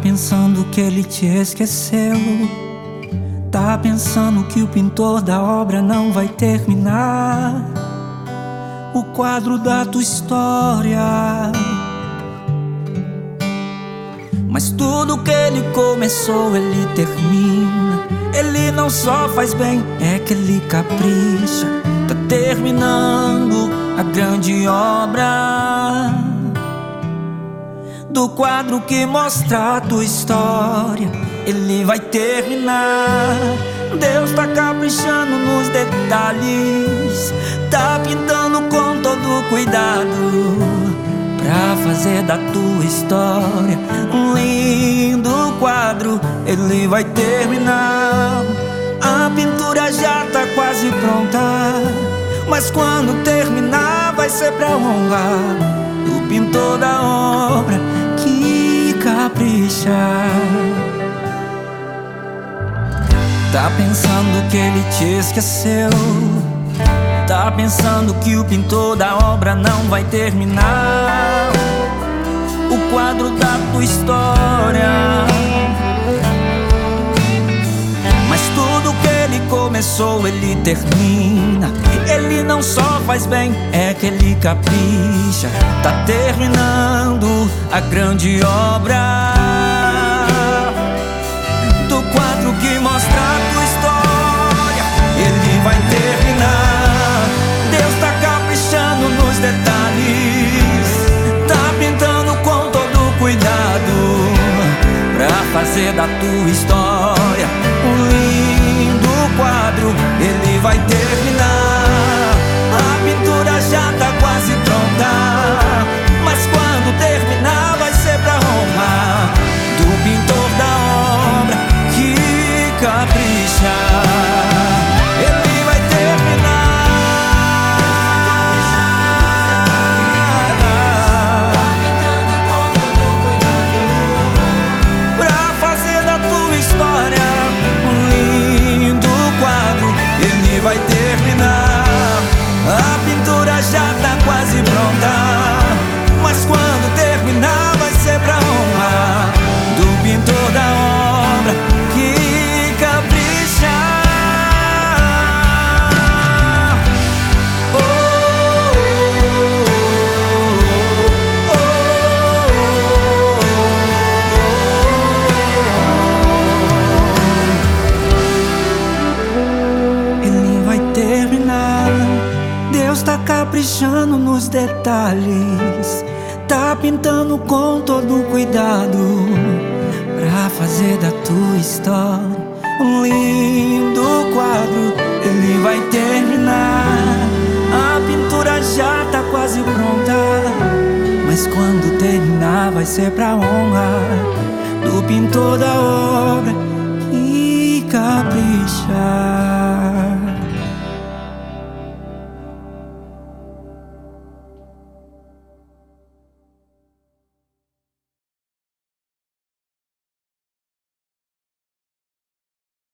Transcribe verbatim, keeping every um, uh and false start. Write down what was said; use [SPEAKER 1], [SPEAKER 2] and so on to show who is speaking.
[SPEAKER 1] pensando que ele te esqueceu. Tá pensando que o pintor da obra não vai terminar o quadro da tua história. Mas tudo que ele começou, ele termina. Ele não só faz bem, é que ele capricha. Tá terminando a grande obra do quadro que mostra a tua história. Ele vai terminar. Deus tá caprichando nos detalhes, tá pintando com todo cuidado pra fazer da tua história um lindo quadro. Ele vai terminar. A pintura já tá quase pronta, mas quando terminar vai ser pra honra do pintor da obra que capricha. Tá pensando que ele te esqueceu. Tá pensando que o pintor da obra não vai terminar o quadro da tua história. Mas tudo que ele começou, ele termina. Ele não só faz bem, é que ele capricha. Tá terminando a grande obra do quadro que mostra a tua história. Ele vai terminar. Deus tá caprichando nos detalhes, tá pintando com todo cuidado pra fazer da tua história um lindo quadro. Ele vai terminar. A pintura já tá quase pronta, mas quando terminar vai ser pra honra do pintor da obra que capricha. Ele vai terminar pra fazer da tua história um lindo quadro. Ele vai terminar. A pintura já tá quase pronta, mas quando terminar vai ser pra honra do pintor da obra que capricha. Oh, oh, oh, oh. Ele vai terminar. Deus tá caprichando nos detalhes, tá pintando com todo cuidado pra fazer da tua história um lindo quadro. Ele vai terminar. A pintura já tá quase pronta, mas quando terminar vai ser pra honra do pintor da obra que capricha.